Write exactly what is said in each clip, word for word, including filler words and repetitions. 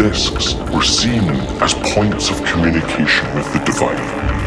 discs were seen as points of communication with the divine.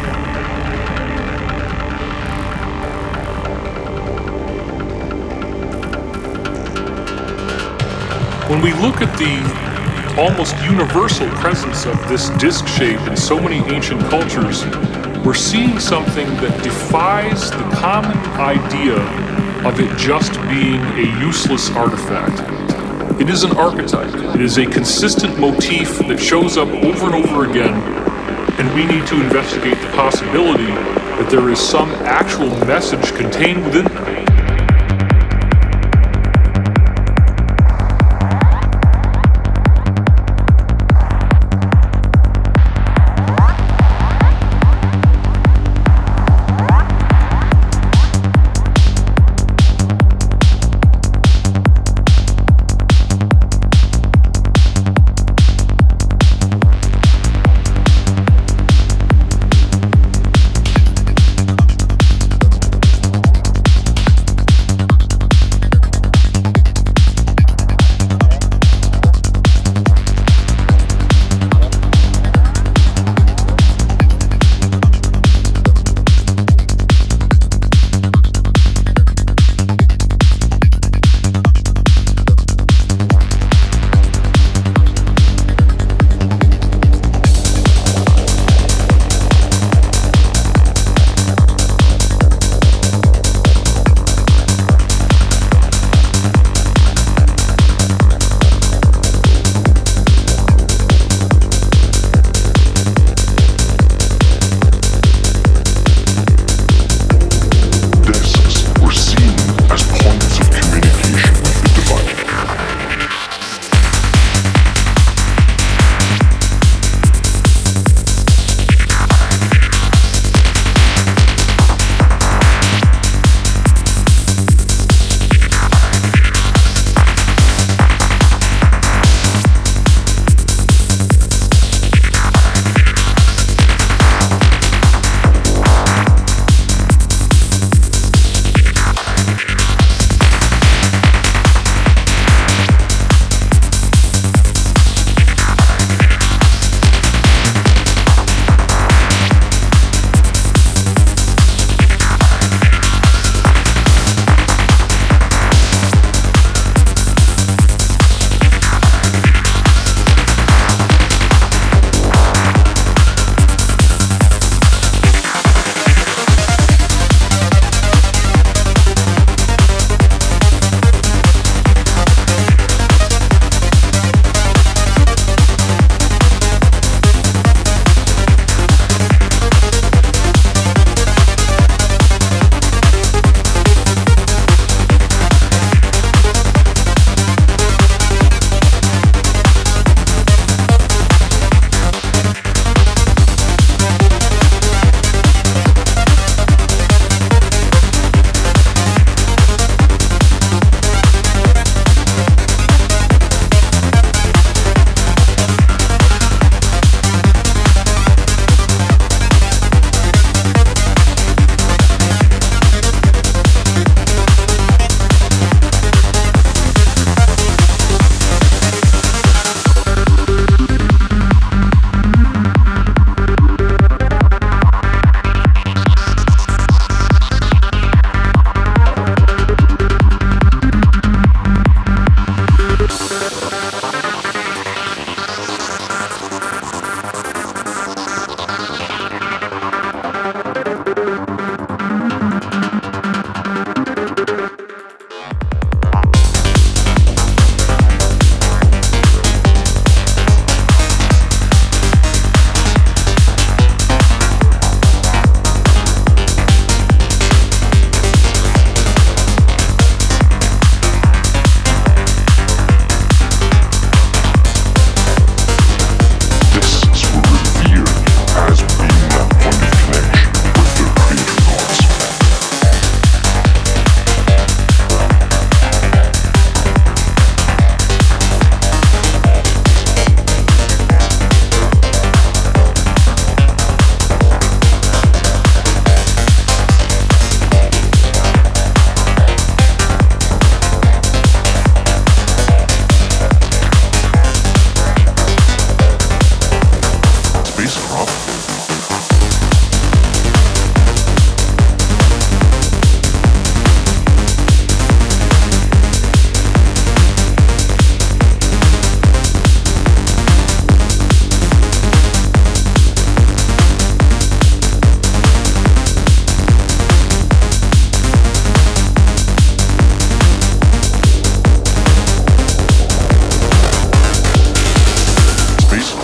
When we look at the almost universal presence of this disc shape in so many ancient cultures, we're seeing something that defies the common idea of it just being a useless artifact. It is an archetype. It is a consistent motif that shows up over and over again, and we need to investigate the possibility that there is some actual message contained within it.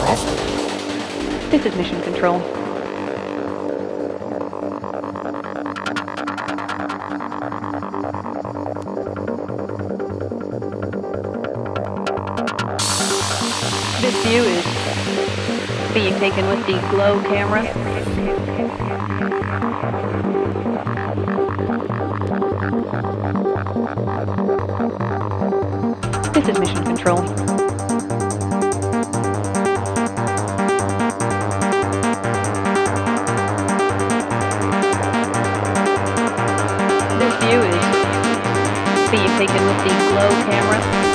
Bravo. This is Mission Control. This view is being taken with the Glow camera. This is Mission Control. This view is being taken with the Glow camera.